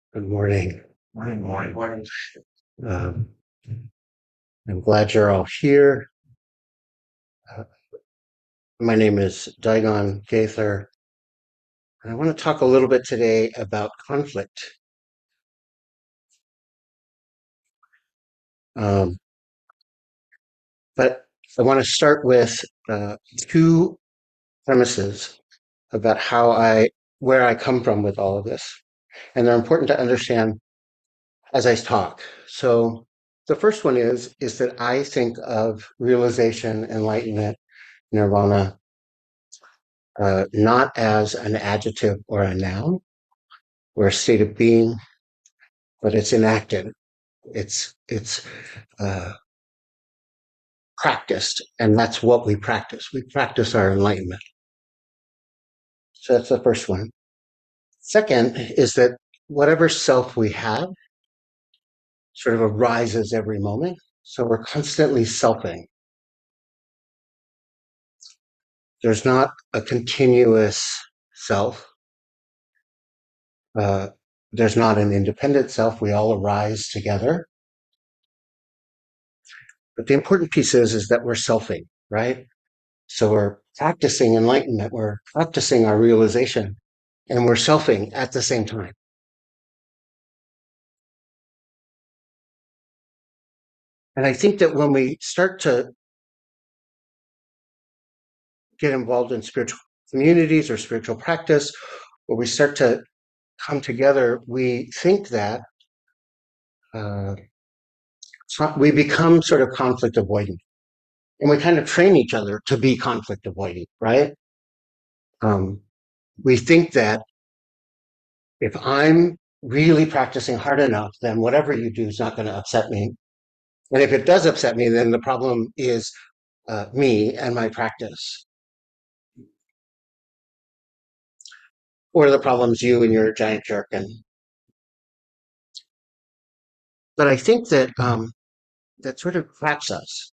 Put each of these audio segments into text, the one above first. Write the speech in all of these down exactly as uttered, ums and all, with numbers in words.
Good morning. Morning, morning, morning. Um, I'm glad you're all here. Uh, my name is Daigon Gaither, and I want to talk a little bit today about conflict. Um, but I want to start with uh, two premises about how I, where I come from with all of this, and they're important to understand as I talk. So the first one is is that I think of realization, enlightenment, nirvana, uh, not as an adjective or a noun or a state of being, but it's enacted. It's it's uh, practiced, and that's what we practice. We practice our enlightenment. So that's the first one. Second is that whatever self we have sort of arises every moment. So we're constantly selfing. There's not a continuous self. Uh, there's not an independent self. We all arise together. But the important piece is, is that we're selfing, right? So we're practicing enlightenment, we're practicing our realization, and we're selfing at the same time. And I think that when we start to get involved in spiritual communities or spiritual practice, or we start to come together, we think that uh, we become sort of conflict avoidant. And we kind of train each other to be conflict avoidant, right? Um, we think that if I'm really practicing hard enough, then whatever you do is not going to upset me. And if it does upset me, then the problem is uh, me and my practice, or the problem's you and you're a giant jerk. And but I think that um, that sort of cracks us.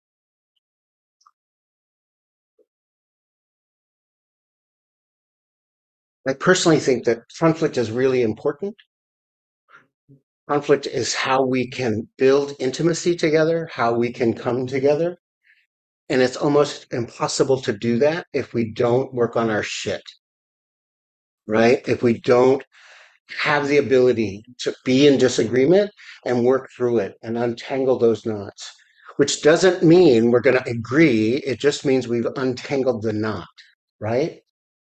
I personally think that conflict is really important. Conflict is how we can build intimacy together, how we can come together. And it's almost impossible to do that if we don't work on our shit, right? If we don't have the ability to be in disagreement and work through it and untangle those knots, which doesn't mean we're going to agree. It just means we've untangled the knot, right?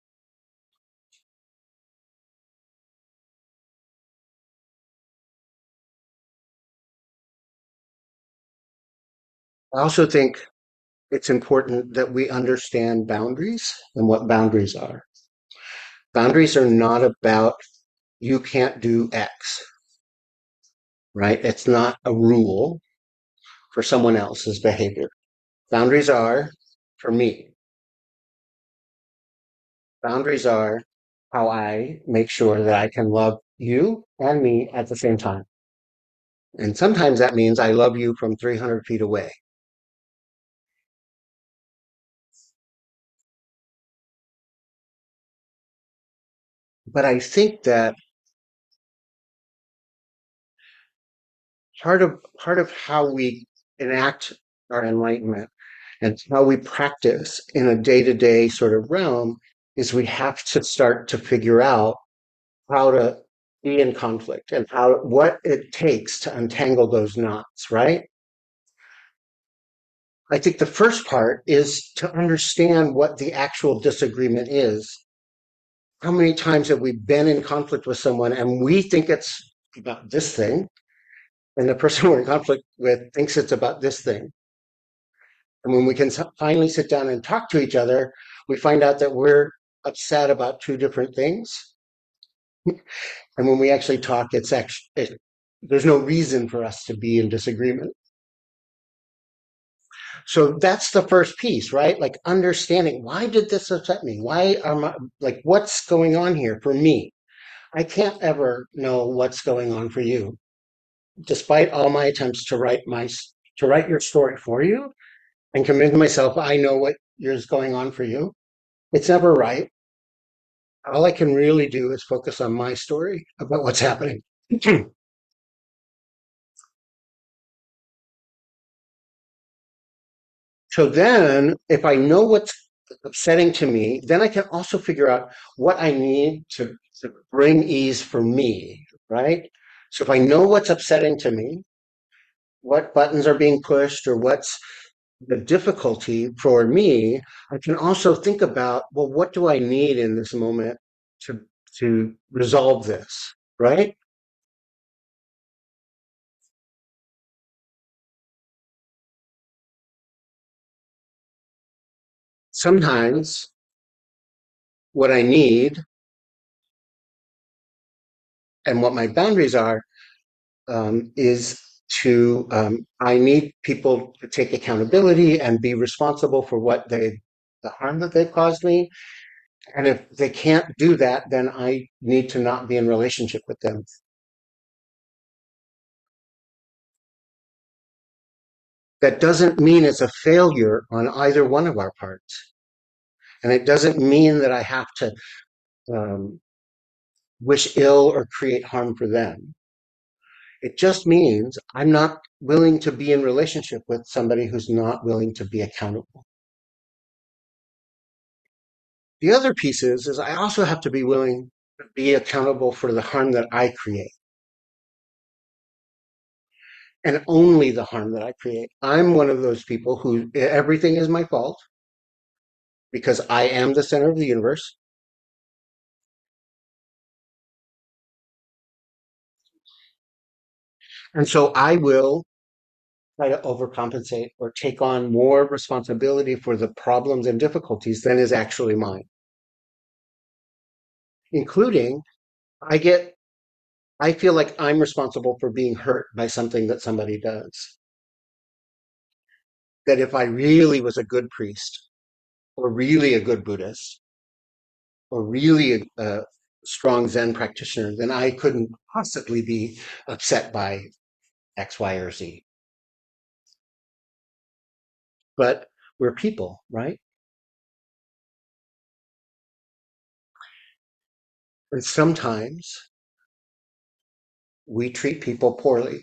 I also think it's important that we understand boundaries and what boundaries are. Boundaries are not about you can't do X, right? It's not a rule for someone else's behavior. Boundaries are for me. Boundaries are how I make sure that I can love you and me at the same time. And sometimes that means I love you from three hundred feet away. But I think that part of part of how we enact our enlightenment and how we practice in a day-to-day sort of realm is we have to start to figure out how to be in conflict and how what it takes to untangle those knots, right? I think the first part is to understand what the actual disagreement is. How many times have we been in conflict with someone and we think it's about this thing, and the person we're in conflict with thinks it's about this thing? And when we can finally sit down and talk to each other, we find out that we're upset about two different things. And when we actually talk, it's actually, it, there's no reason for us to be in disagreement. So that's the first piece, right? Like understanding, why did this upset me? Why am I, like, what's going on here for me? I can't ever know what's going on for you, despite all my attempts to write my to write your story for you and convince myself I know what is going on for you. It's never right. All I can really do is focus on my story about what's happening. So then, if I know what's upsetting to me, then I can also figure out what I need to, to bring ease for me, right? So if I know what's upsetting to me, what buttons are being pushed or what's the difficulty for me, I can also think about, well, what do I need in this moment to to resolve this, right? Sometimes what I need and what my boundaries are um, is to um, I need people to take accountability and be responsible for what they the harm that they've caused me. And if they can't do that, then I need to not be in relationship with them. That doesn't mean it's a failure on either one of our parts. And it doesn't mean that I have to um, wish ill or create harm for them. It just means I'm not willing to be in relationship with somebody who's not willing to be accountable. The other piece is, is I also have to be willing to be accountable for the harm that I create and only the harm that I create. I'm one of those people who everything is my fault because I am the center of the universe. And so I will try to overcompensate or take on more responsibility for the problems and difficulties than is actually mine, including I get, I feel like I'm responsible for being hurt by something that somebody does. That if I really was a good priest or really a good Buddhist or really a, a strong Zen practitioner, then I couldn't possibly be upset by X, Y, or Z. But we're people, right? And sometimes we treat people poorly.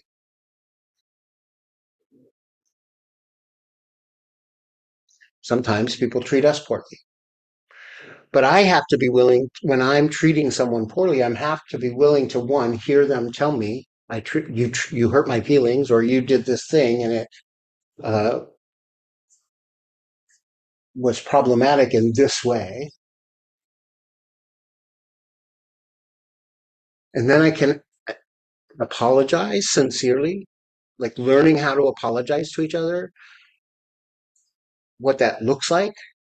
Sometimes people treat us poorly. But I have to be willing, when I'm treating someone poorly, I have to be willing to, one, hear them tell me, I tr- you tr- you hurt my feelings, or you did this thing, and it uh, was problematic in this way, and then I can apologize sincerely, like learning how to apologize to each other, what that looks like,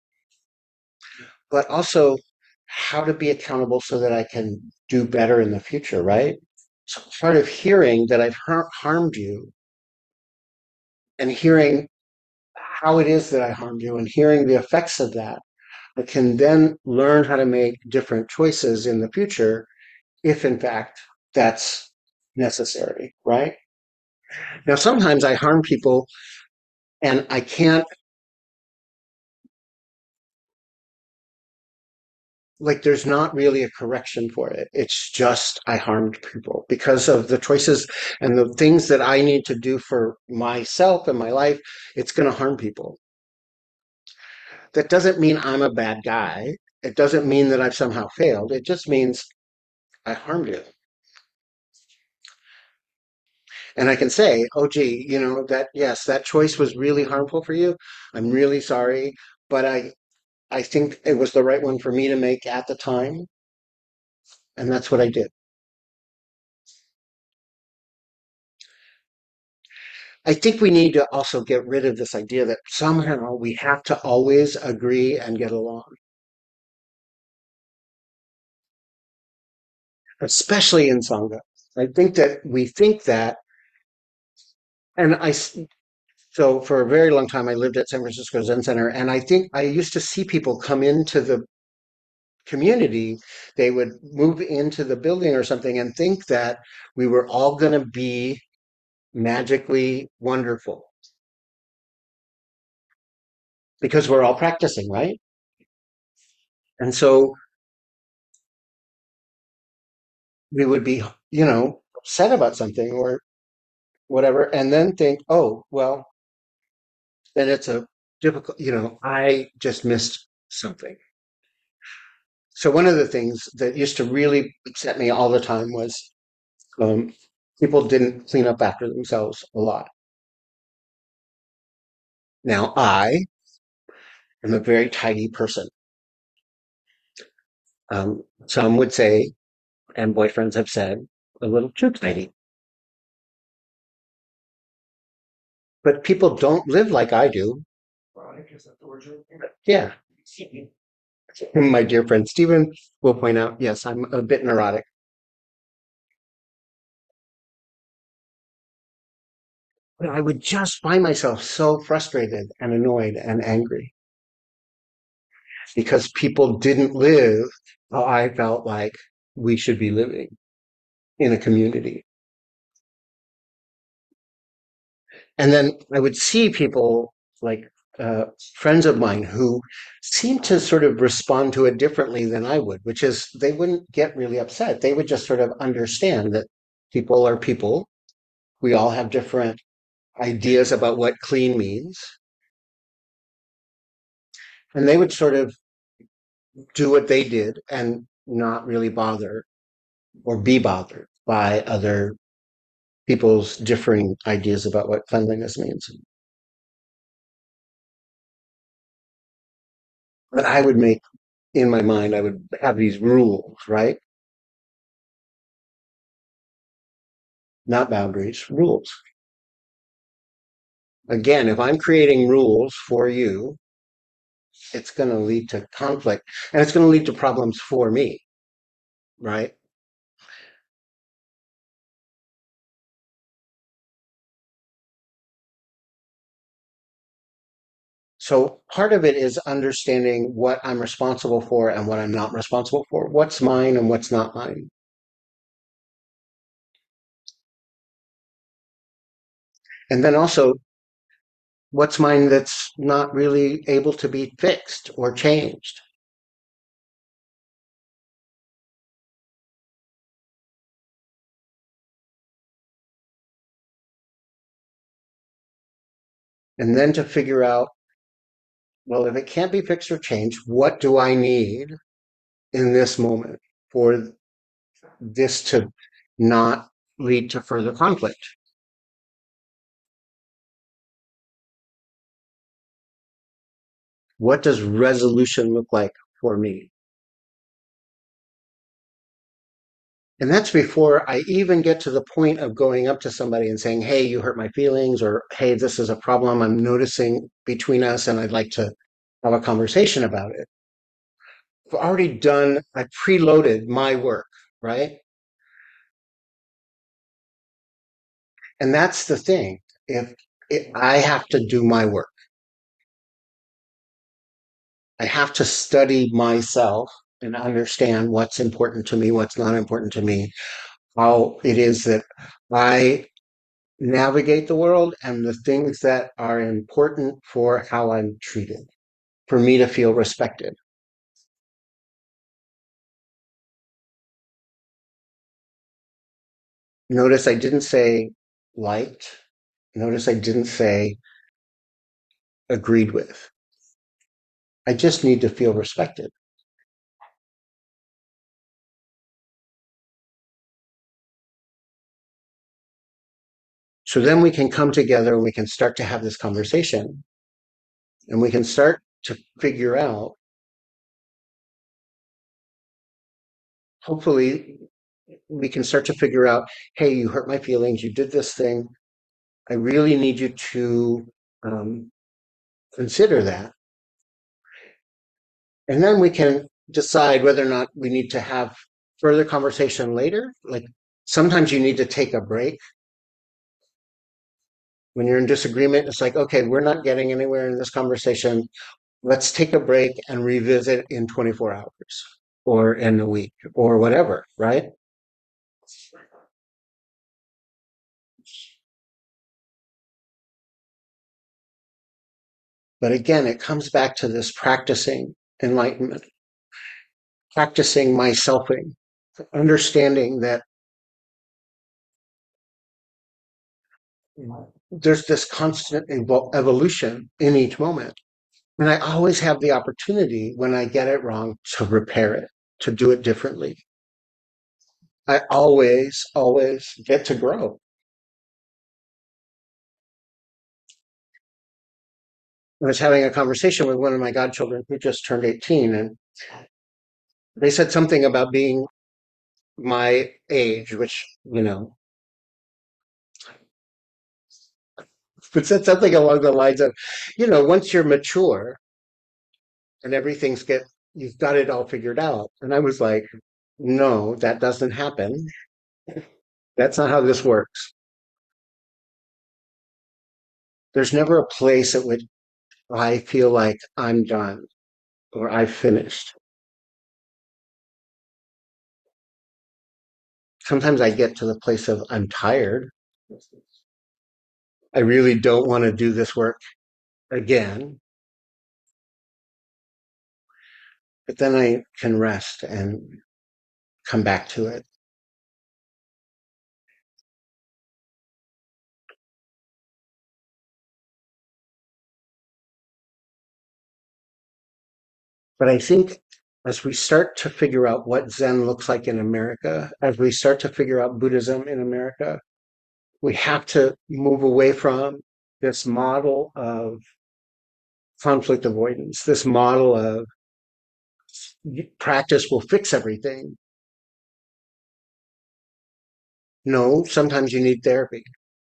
but also how to be accountable so that I can do better in the future, right? So part of hearing that I've har- harmed you and hearing how it is that I harmed you and hearing the effects of that, I can then learn how to make different choices in the future if, in fact, that's necessary, right? Now, sometimes I harm people and I can't, like, there's not really a correction for it. It's just I harmed people because of the choices and the things that I need to do for myself and my life. It's going to harm people. That doesn't mean I'm a bad guy. It doesn't mean that I've somehow failed. It just means I harmed you. And I can say, oh, gee, you know, that, yes, that choice was really harmful for you. I'm really sorry, but I, I think it was the right one for me to make at the time. And that's what I did. I think we need to also get rid of this idea that somehow we have to always agree and get along, especially in Sangha. I think that we think that, and I, so for a very long time, I lived at San Francisco Zen Center, and I think I used to see people come into the community. They would move into the building or something and think that we were all going to be magically wonderful because we're all practicing, right? And so we would be, you know, upset about something or whatever, and then think, oh, well, then it's a difficult, you know, I just missed something. So one of the things that used to really upset me all the time was um, people didn't clean up after themselves a lot. Now I am a very tidy person. Um, some would say, and boyfriends have said, a little too tidy. But people don't live like I do. Yeah. My dear friend Stephen will point out, yes, I'm a bit neurotic. But I would just find myself so frustrated and annoyed and angry because people didn't live how I felt like we should be living in a community. And then I would see people like uh, friends of mine who seemed to sort of respond to it differently than I would, which is they wouldn't get really upset. They would just sort of understand that people are people. We all have different ideas about what clean means. And they would sort of do what they did and not really bother or be bothered by other people's differing ideas about what cleanliness means. But I would make, in my mind, I would have these rules, right? Not boundaries, rules. Again, if I'm creating rules for you, it's going to lead to conflict and it's going to lead to problems for me, right? So part of it is understanding what I'm responsible for and what I'm not responsible for, what's mine and what's not mine. And then also what's mine that's not really able to be fixed or changed. And then to figure out, well, if it can't be fixed or changed, what do I need in this moment for this to not lead to further conflict? What does resolution look like for me? And that's before I even get to the point of going up to somebody and saying, hey, you hurt my feelings, or hey, this is a problem I'm noticing between us, and I'd like to have a conversation about it. I've already done, I preloaded my work, right? And that's the thing. If it, I have to do my work, I have to study myself and understand what's important to me, what's not important to me, how it is that I navigate the world, and the things that are important for how I'm treated, for me to feel respected. Notice I didn't say liked. Notice I didn't say agreed with. I just need to feel respected. So then we can come together and we can start to have this conversation and we can start to figure out, hopefully, we can start to figure out, hey, you hurt my feelings. You did this thing. I really need you to um, consider that. And then we can decide whether or not we need to have further conversation later. Like sometimes you need to take a break when you're in disagreement. It's like, okay, we're not getting anywhere in this conversation. Let's take a break and revisit in twenty-four hours or in a week or whatever, right? But again, it comes back to this practicing enlightenment, practicing my selfing, understanding that there's this constant evol- evolution in each moment. And I always have the opportunity when I get it wrong to repair it, to do it differently. I always, always get to grow. I was having a conversation with one of my godchildren who just turned eighteen, and they said something about being my age, which, you know, but said something along the lines of, you know, once you're mature and everything's get, you've got it all figured out. And I was like, no, that doesn't happen. That's not how this works. There's never a place at which I feel like I'm done or I've finished. Sometimes I get to the place of I'm tired. I really don't want to do this work again, but then I can rest and come back to it. But I think as we start to figure out what Zen looks like in America, as we start to figure out Buddhism in America, we have to move away from this model of conflict avoidance, this model of practice will fix everything. No, sometimes you need therapy.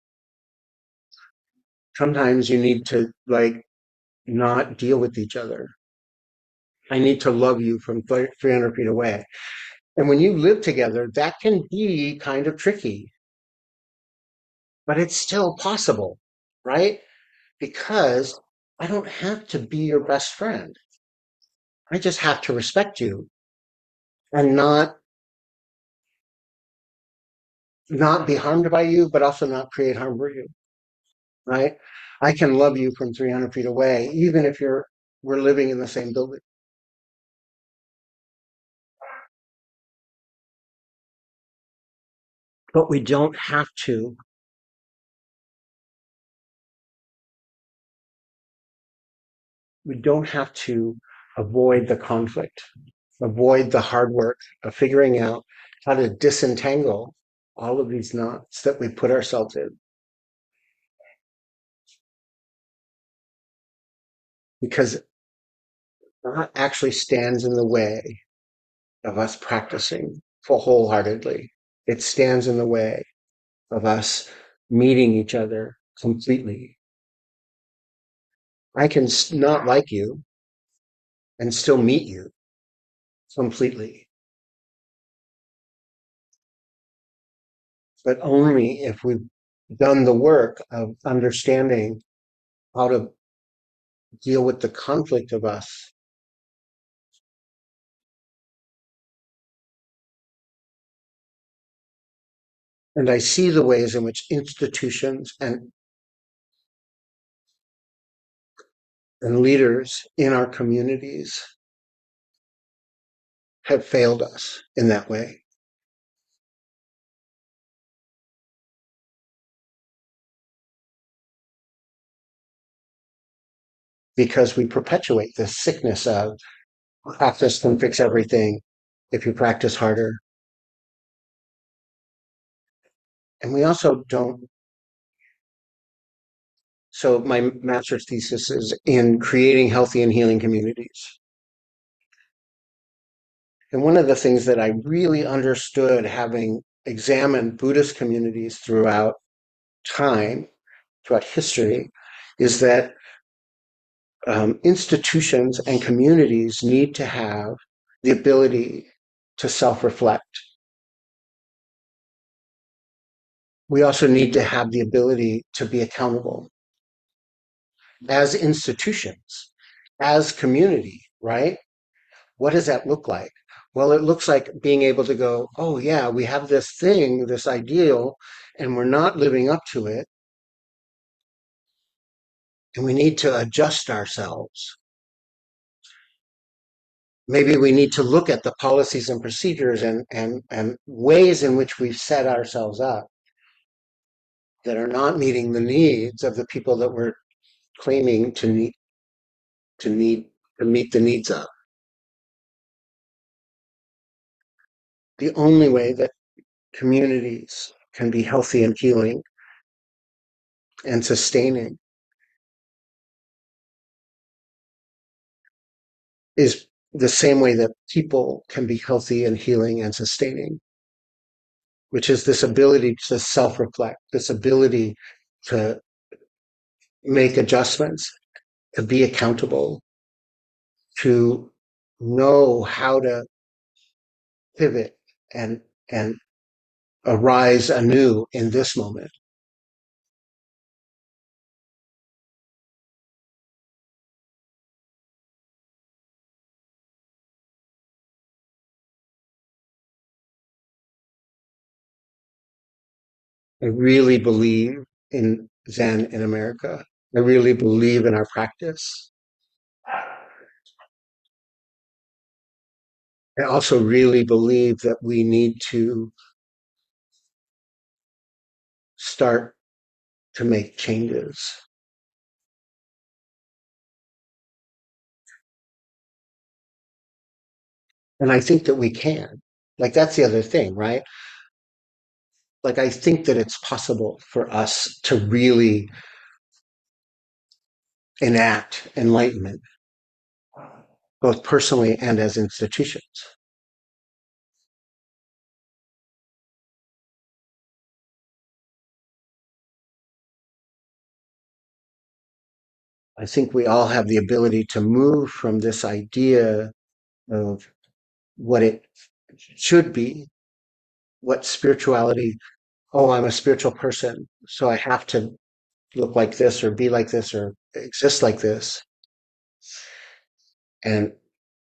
Sometimes you need to like not deal with each other. I need to love you from three hundred feet away. And when you live together, that can be kind of tricky, but it's still possible, right? Because I don't have to be your best friend. I just have to respect you and not not be harmed by you, but also not create harm for you, right? I can love you from three hundred feet away, even if you're we're living in the same building. But we don't have to we don't have to avoid the conflict, avoid the hard work of figuring out how to disentangle all of these knots that we put ourselves in, because that actually stands in the way of us practicing full wholeheartedly. It stands in the way of us meeting each other completely. I can not like you and still meet you completely, but only if we've done the work of understanding how to deal with the conflict of us. And I see the ways in which institutions and, and leaders in our communities have failed us in that way, because we perpetuate this sickness of practice can fix everything if you practice harder. And we also don't. So, my master's thesis is in creating healthy and healing communities. And one of the things that I really understood having examined Buddhist communities throughout time, throughout history, is that um, institutions and communities need to have the ability to self reflect. We also need to have the ability to be accountable as institutions, as community, right? What does that look like? Well, it looks like being able to go, oh, yeah, we have this thing, this ideal, and we're not living up to it. And we need to adjust ourselves. Maybe we need to look at the policies and procedures and, and, and ways in which we've set ourselves up that are not meeting the needs of the people that we're claiming to need to need to meet the needs of. The only way that communities can be healthy and healing and sustaining is the same way that people can be healthy and healing and sustaining, which is this ability to self-reflect, this ability to make adjustments, to be accountable, to know how to pivot and and arise anew in this moment. I really believe in Zen in America. I really believe in our practice. I also really believe that we need to start to make changes. And I think that we can. Like, that's the other thing, right? Like, I think that it's possible for us to really enact enlightenment, both personally and as institutions. I think we all have the ability to move from this idea of what it should be, what spirituality, oh, I'm a spiritual person, so I have to look like this or be like this or exist like this. And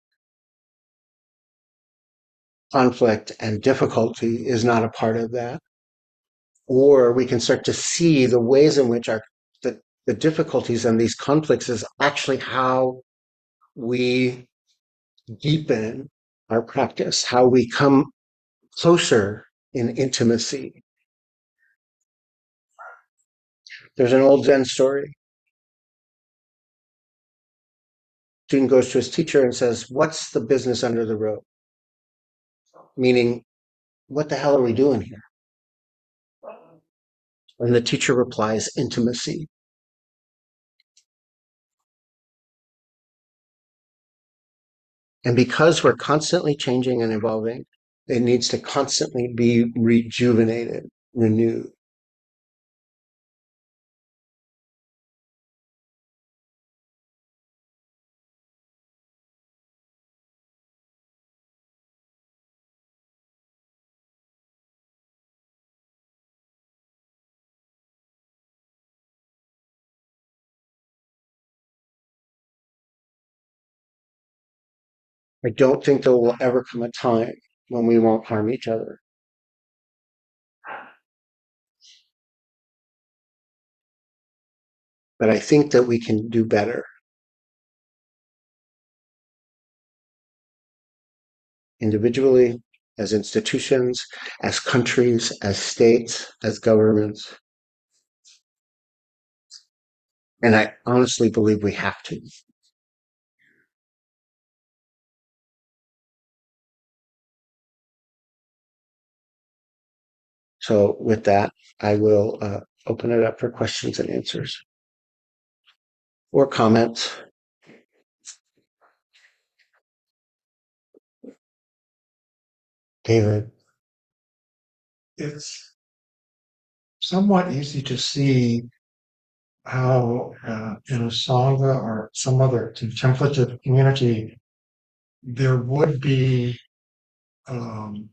conflict and difficulty is not a part of that. Or we can start to see the ways in which our the, the difficulties and these conflicts is actually how we deepen our practice, how we come closer in intimacy. There's an old Zen story. Student goes to his teacher and says, "What's the business under the road?" Meaning, what the hell are we doing here? And the teacher replies, "Intimacy." And because we're constantly changing and evolving, it needs to constantly be rejuvenated, renewed. I don't think there will ever come a time when we won't harm each other. But I think that we can do better individually, as institutions, as countries, as states, as governments. And I honestly believe we have to. So with that, I will uh, open it up for questions and answers or comments. David. It's somewhat easy to see how uh, in a Sangha or some other contemplative community, there would be um,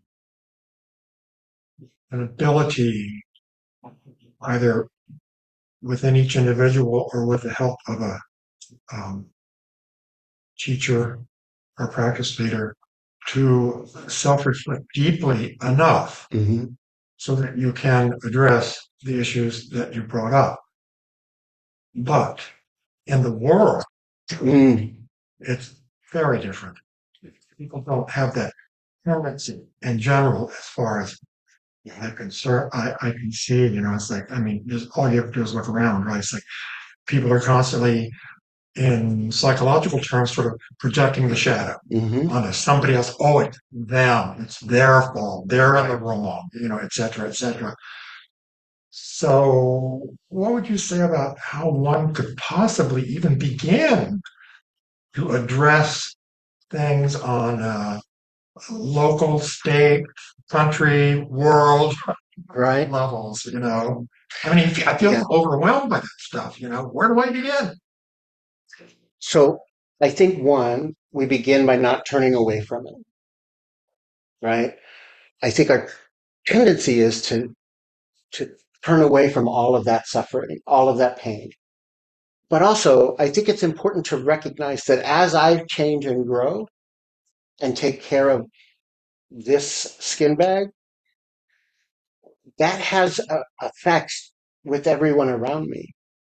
an ability, either within each individual or with the help of a um, teacher or practice leader, to self-reflect deeply enough Mm-hmm. so that you can address the issues that you brought up. But in the world, Mm. it's very different. People don't have that tendency in general as far as I can sir, I, I can see, you know, it's like, I mean, just all you have to do is look around, right? It's like people are constantly, in psychological terms, sort of projecting the shadow Hmm. onto somebody else. Oh, it's them. It's their fault. They're in the wrong, you know, et cetera, et cetera. So, what would you say about how one could possibly even begin to address things on uh, local, state, country, world Right? levels? You know, I mean, I feel Yeah. overwhelmed by that stuff. You know, where do I begin? So I think one, we begin by not turning away from it, right? I think our tendency is to to turn away from all of that suffering, all of that pain. But also, I think it's important to recognize that as I change and grow and take care of this skin bag, that has a, effects with everyone around me.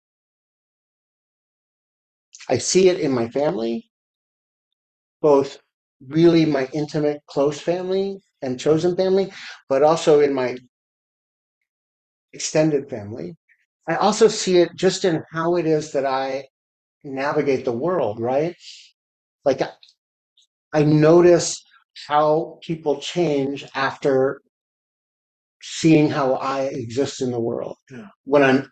I see it in my family, both really my intimate, close family and chosen family, but also in my extended family. I also see it just in how it is that I navigate the world, right? Like I notice how people change after seeing how I exist in the world Yeah. when I'm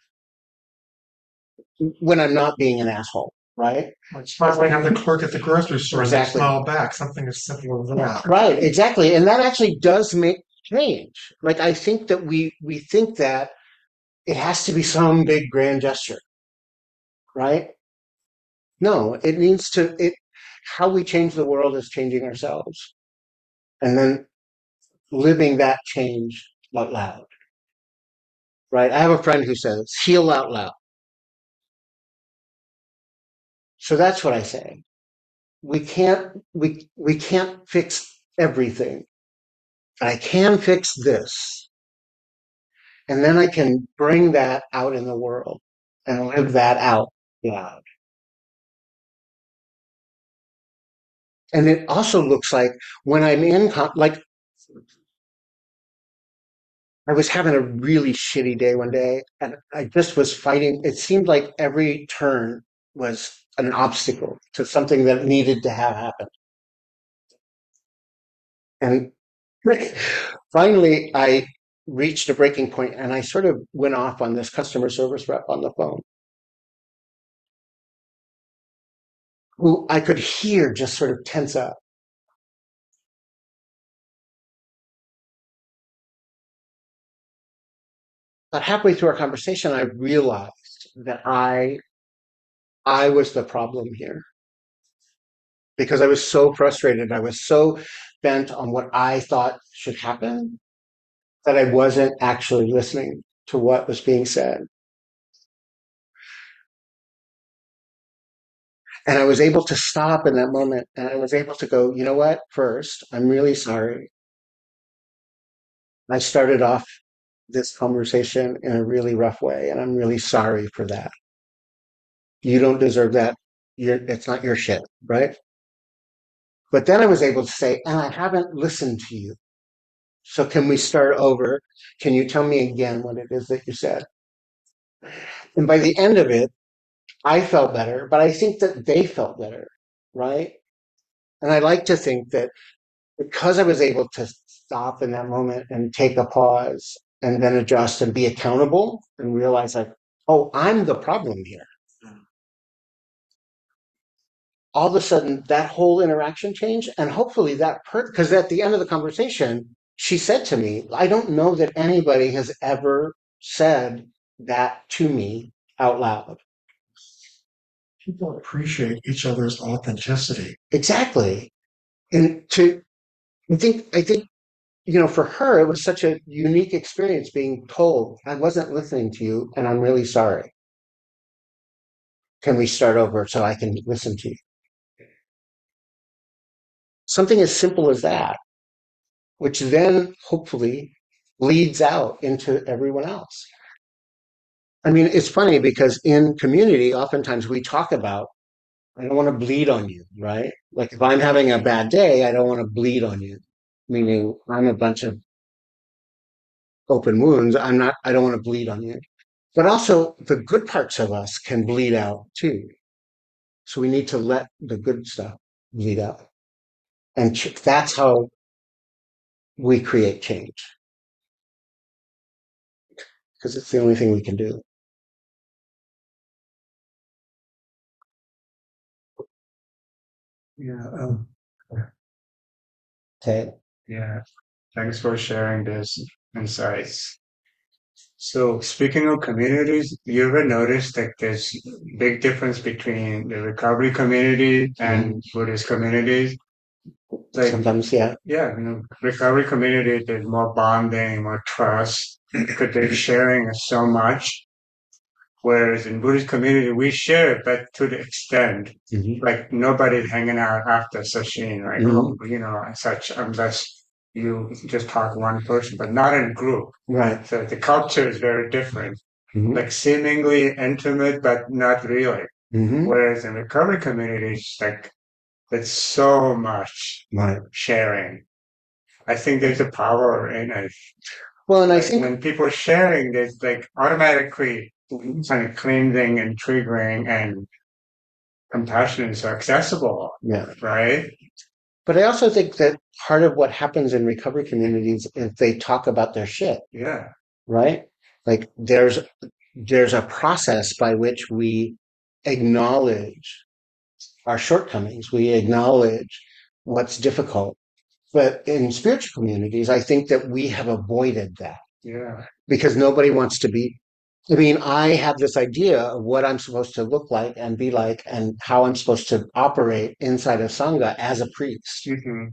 when I'm not being an asshole, right? Like smiling at the clerk at the grocery store and they Exactly. smile back. Something as simple as that. Right, exactly. And that actually does make change. Like I think that we we think that it has to be some big grand gesture, right? No, it needs to it how we change the world is changing ourselves and then living that change out loud, right? I have a friend who says, heal out loud. So that's what I say. We can't we we can't fix everything. I can fix this. And then I can bring that out in the world and live that out loud. And it also looks like when I'm in, like I was having a really shitty day one day and I just was fighting. It seemed like every turn was an obstacle to something that needed to have happen. And finally, I reached a breaking point and I sort of went off on this customer service rep on the phone who I could hear just sort of tense up. But halfway through our conversation, I realized that I I was the problem here because I was so frustrated. I was so bent on what I thought should happen that I wasn't actually listening to what was being said. And I was able to stop in that moment and I was able to go, you know what? First, I'm really sorry. I started off this conversation in a really rough way and I'm really sorry for that. You don't deserve that. You're, it's not your shit, right? But then I was able to say, and I haven't listened to you. So can we start over? Can you tell me again what it is that you said? And by the end of it, I felt better, but I think that they felt better, right? And I like to think that because I was able to stop in that moment and take a pause and then adjust and be accountable and realize like, oh, I'm the problem here. All of a sudden that whole interaction changed and hopefully that per because at the end of the conversation she said to me, I don't know that anybody has ever said that to me out loud. People appreciate each other's authenticity. Exactly. And to i think i think you know, for her it was such a unique experience being told, I wasn't listening to you and I'm really sorry. Can we start over so I can listen to you? Something as simple as that, which then hopefully leads out into everyone else. I mean, it's funny because in community, oftentimes we talk about, I don't want to bleed on you, right? Like if I'm having a bad day, I don't want to bleed on you, meaning I'm a bunch of open wounds. I'm not, I don't want to bleed on you. But also the good parts of us can bleed out too. So we need to let the good stuff bleed out. And ch- that's how we create change because it's the only thing we can do. Yeah. Um, Okay. yeah. Thanks for sharing this insights. So speaking of communities, you ever noticed that there's big difference between the recovery community and Buddhist communities? Like, Sometimes, yeah. yeah, you know, recovery community, there's more bonding, more trust, because they're sharing so much. Whereas in Buddhist community, we share it, but to the extent, Mhm. like nobody's hanging out after session, right? Mhm. Oh, you know, and such, unless you just talk one person, but not in group. Right. So the culture is very different, Mhm. like seemingly intimate, but not really. Mhm. Whereas in recovery communities, like it's so much Right. sharing. I think there's a power in it. Well, and I Like think, when people are sharing, there's like automatically kind of cleansing and triggering and compassion is accessible, yeah. right? But I also think that part of what happens in recovery communities is they talk about their shit, Yeah. right? Like there's there's a process by which we acknowledge our shortcomings. We acknowledge what's difficult. But in spiritual communities, I think that we have avoided that Yeah. because nobody wants to be. I mean, I have this idea of what I'm supposed to look like and be like and how I'm supposed to operate inside of Sangha as a priest. Mm-hmm.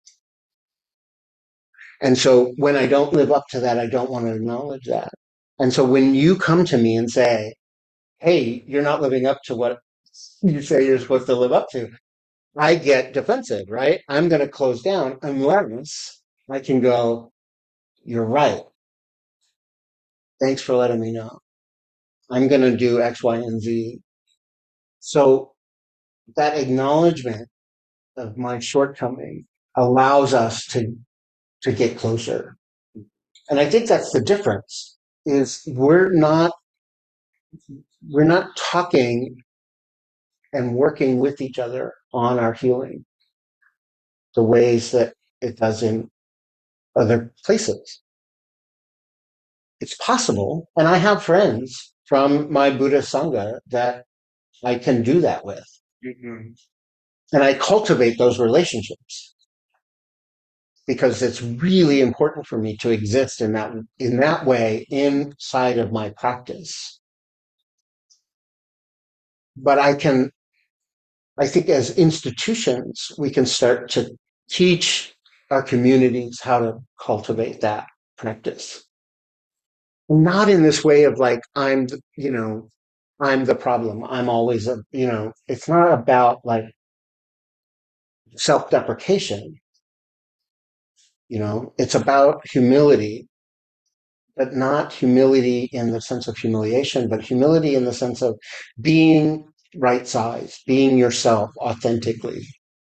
And so when I don't live up to that, I don't want to acknowledge that. And so when you come to me and say, hey, you're not living up to what you say you're supposed to live up to, I get defensive, right? I'm going to close down unless I can go, you're right. Thanks for letting me know. I'm going to do X, Y, and Z. So that acknowledgement of my shortcoming allows us to, to get closer. And I think that's the difference is we're not, we're not talking and working with each other on our healing the ways that it does in other places. It's possible. And I have friends from my Buddhist Sangha that I can do that with. Mm-hmm. And I cultivate those relationships because it's really important for me to exist in that, in that way inside of my practice. But I can, I think as institutions, we can start to teach our communities how to cultivate that practice. Not in this way of like, I'm, you know, I'm the problem. I'm always a, you know, it's not about like self deprecation, you know, it's about humility, but not humility in the sense of humiliation, but humility in the sense of being right size, being yourself authentically.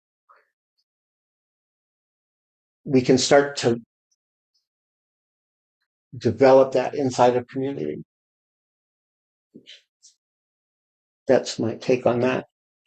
We can start to develop that inside of community. That's my take on that.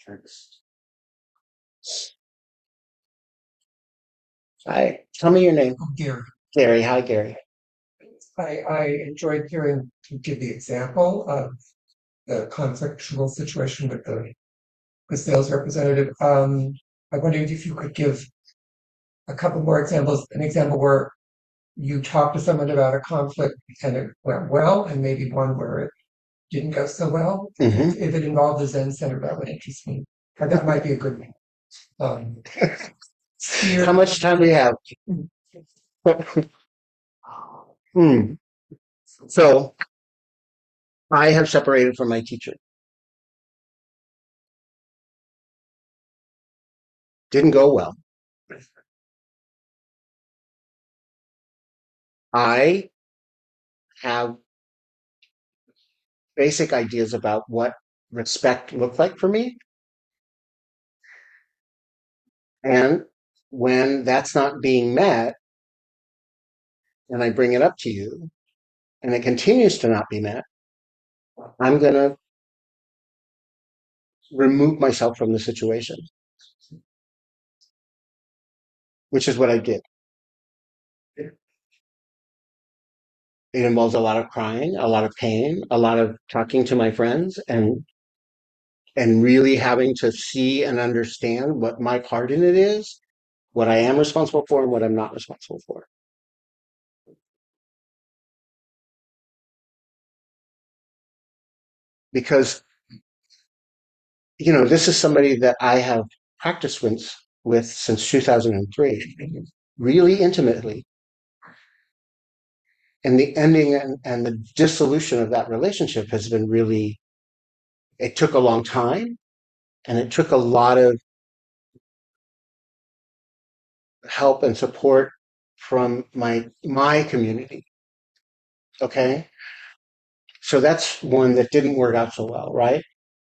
Hi, tell me your name. Oh, Gary. Gary. Hi, Gary. I, I enjoyed hearing you give the example of the conflictual situation with the, the sales representative. Um, I wondered if you could give a couple more examples, an example where you talked to someone about a conflict and it went well, and maybe one where it didn't go so well. Mm-hmm. If, if it involved the Zen Center, that would interest me. And that might be a good um, steer. How much time do you have? Hmm. So I have separated from my teacher. Didn't go well. I have basic ideas about what respect looked like for me. And when that's not being met, and I bring it up to you, and it continues to not be met, I'm going to remove myself from the situation, which is what I did. It involves a lot of crying, a lot of pain, a lot of talking to my friends, and and really having to see and understand what my part in it is, what I am responsible for and what I'm not responsible for. Because, you know, this is somebody that I have practiced with, with since two thousand three, really intimately. And the ending and, and the dissolution of that relationship has been really, it took a long time and it took a lot of help and support from my my community. Okay. So that's one that didn't work out so well, right?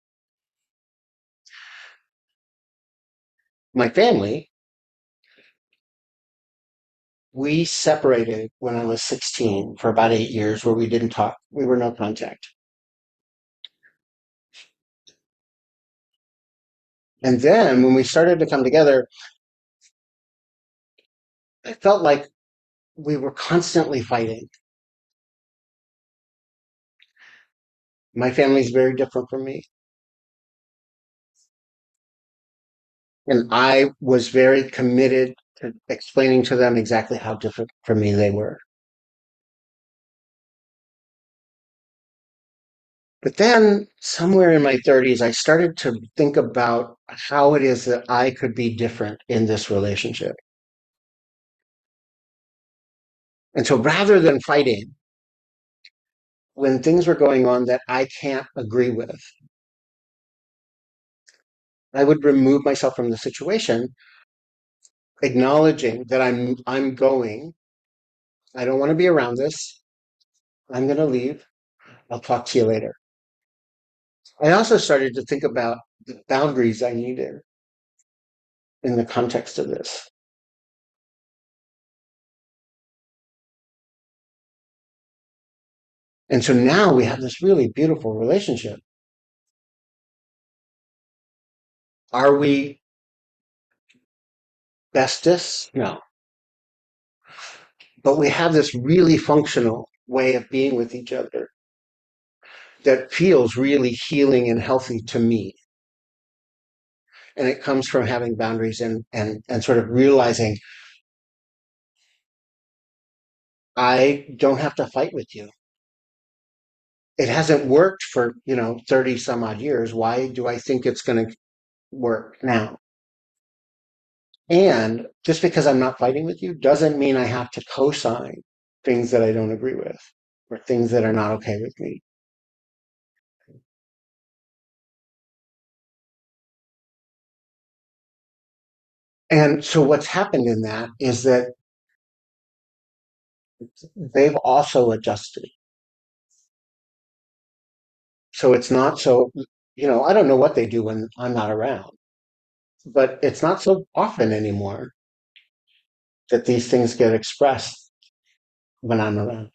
My family, we separated when I was sixteen for about eight years where we didn't talk. We were no contact. And then when we started to come together, I felt like we were constantly fighting. My family's very different from me. And I was very committed to explaining to them exactly how different from me they were. But then somewhere in my thirties, I started to think about how it is that I could be different in this relationship. And so rather than fighting, when things were going on that I can't agree with, I would remove myself from the situation, acknowledging that I'm I'm going. I don't want to be around this. I'm going to leave. I'll talk to you later. I also started to think about the boundaries I needed in the context of this. And so now we have this really beautiful relationship. Are we bestest? No. But we have this really functional way of being with each other that feels really healing and healthy to me. And it comes from having boundaries and and and sort of realizing I don't have to fight with you. It hasn't worked for, you know, thirty some odd years. Why do I think it's going to work now? And just because I'm not fighting with you doesn't mean I have to co-sign things that I don't agree with or things that are not okay with me. And so what's happened in that is that they've also adjusted. So it's not so, you know, I don't know what they do when I'm not around, but it's not so often anymore that these things get expressed when I'm around.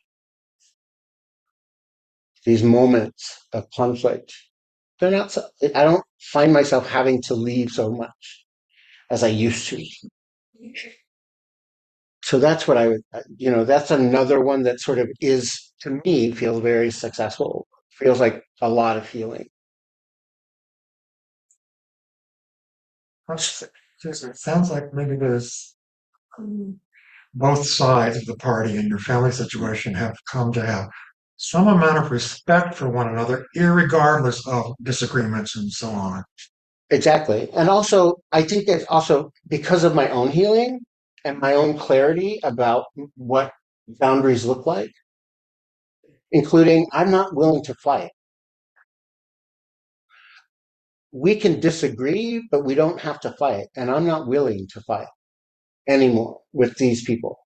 These moments of conflict, they're not so, I don't find myself having to leave so much as I used to. So that's what I would, you know, that's another one that sort of is, to me, feels very successful, feels like a lot of healing. That's- It sounds like maybe there's both sides of the party in your family situation have come to have some amount of respect for one another, irregardless of disagreements and so on. Exactly. And also, I think it's also because of my own healing and my own clarity about what boundaries look like, including I'm not willing to fight. We can disagree, but we don't have to fight. And I'm not willing to fight anymore with these people.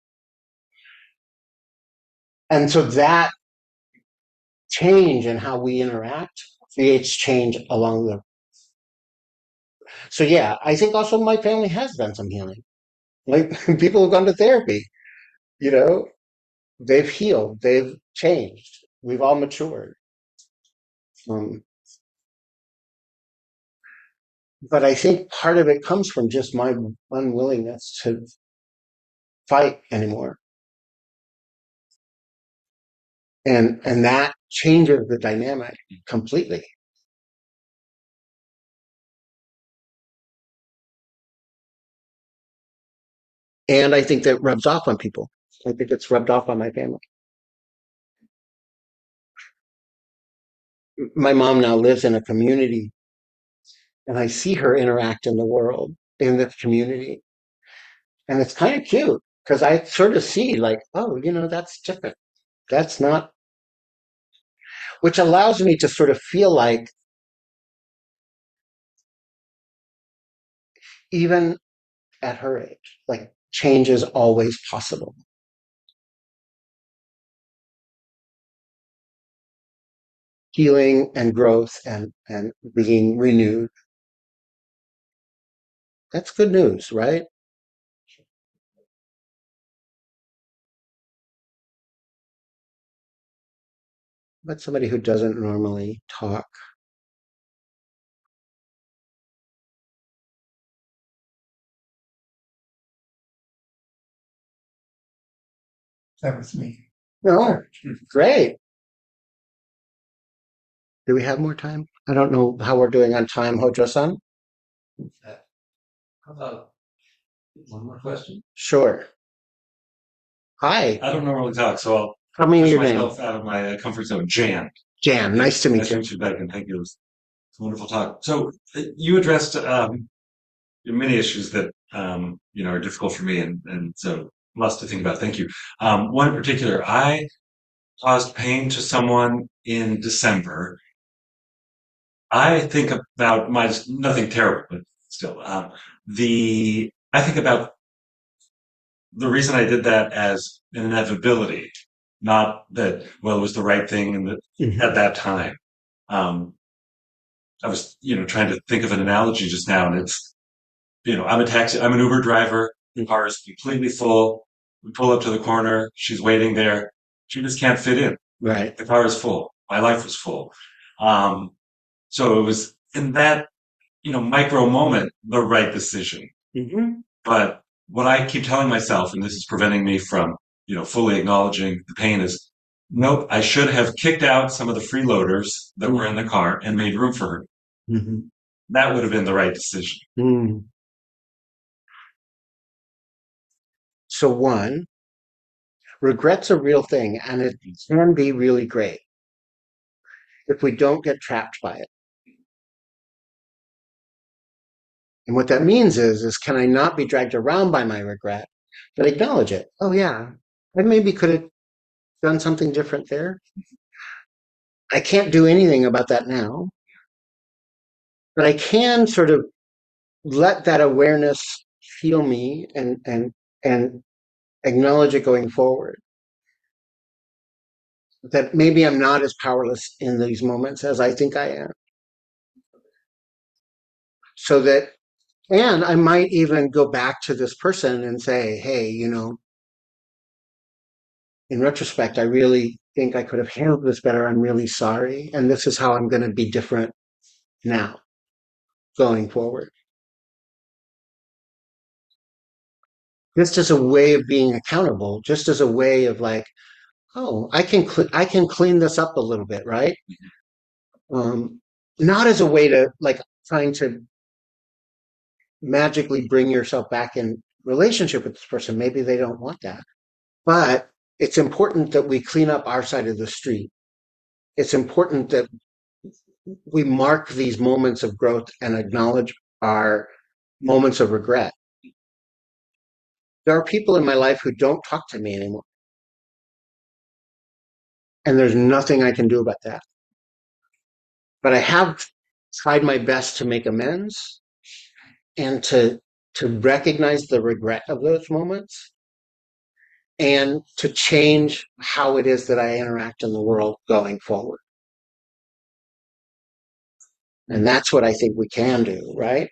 And so that change in how we interact creates change along the. So, yeah, I think also my family has done some healing. Like people have gone to therapy, you know, they've healed, they've changed, we've all matured. Um, but I think part of it comes from just my unwillingness to fight anymore. And and that changes the dynamic completely. And I think that rubs off on people. I think it's rubbed off on my family. My mom now lives in a community and I see her interact in the world in this community. And it's kind of cute because I sort of see like, oh, you know, that's different. That's not, which allows me to sort of feel like even at her age, like change is always possible. Healing and growth and, and being renewed. That's good news, right? But somebody who doesn't normally talk. That was me. No, great. Do we have more time? I don't know how we're doing on time, Hojo-san. How about one more question? Sure. Hi. I don't normally talk, so I'll Tell me push your name. myself out of my uh, comfort zone. Jan. Jan. Nice to meet Nice to you. meet you, Beck, and thank you. It was a wonderful talk. So uh, you addressed um, many issues that um, you know are difficult for me, and and so lots to think about. Thank you. Um, one in particular, I caused pain to someone in December. I think about my nothing terrible, but still, um, the I think about the reason I did that as an inevitability, not that, well, it was the right thing and that Mhm. at that time. Um, I was, you know, trying to think of an analogy just now, and it's, you know, I'm a taxi, I'm an Uber driver. The car is completely full. We pull up to the corner. She's waiting there. She just can't fit in. Right. The car is full. My life was full. Um, so it was in that, you know, micro moment, the right decision. Mm-hmm. But what I keep telling myself, and this is preventing me from, you know, fully acknowledging the pain is, nope, I should have kicked out some of the freeloaders that were in the car and made room for her. Mm-hmm. That would have been the right decision. Mm. So one, regret's a real thing and it can be really great if we don't get trapped by it. And what that means is, is can I not be dragged around by my regret, but acknowledge it? Oh yeah, I maybe could have done something different there. I can't do anything about that now, but I can sort of let that awareness heal me and and and acknowledge it going forward. That maybe I'm not as powerless in these moments as I think I am. So that, and I might even go back to this person and say, hey, you know, in retrospect, I really think I could have handled this better. I'm really sorry. And this is how I'm going to be different now going forward. Just as a way of being accountable, just as a way of like, oh, I can, cl- I can clean this up a little bit, right? Um, not as a way to like trying to magically bring yourself back in relationship with this person. Maybe they don't want that, but it's important that we clean up our side of the street. It's important that we mark these moments of growth and acknowledge our moments of regret. There are people in my life who don't talk to me anymore. And there's nothing I can do about that. But I have tried my best to make amends and to to recognize the regret of those moments and to change how it is that I interact in the world going forward. And that's what I think we can do, right?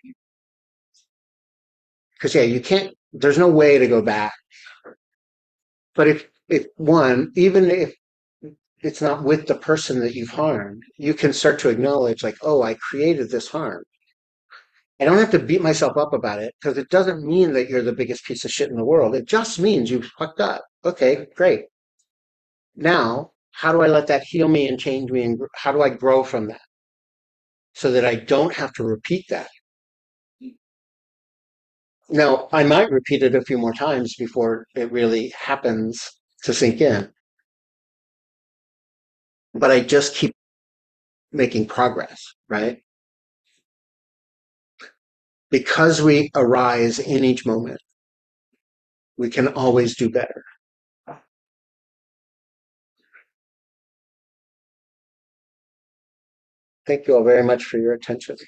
Because yeah, you can't, there's no way to go back. But if if one, even if it's not with the person that you've harmed, you can start to acknowledge, like, oh, I created this harm. I don't have to beat myself up about it because it doesn't mean that you're the biggest piece of shit in the world. It just means you fucked up. Okay, great. Now, how do I let that heal me and change me? And how do I grow from that so that I don't have to repeat that? Now, I might repeat it a few more times before it really happens to sink in, but I just keep making progress, right? Because we arise in each moment, we can always do better. Thank you all very much for your attention.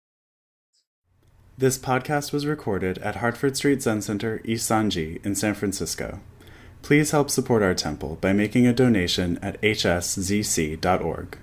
This podcast was recorded at Hartford Street Zen Center, East Sanji in San Francisco. Please help support our temple by making a donation at h s z c dot org.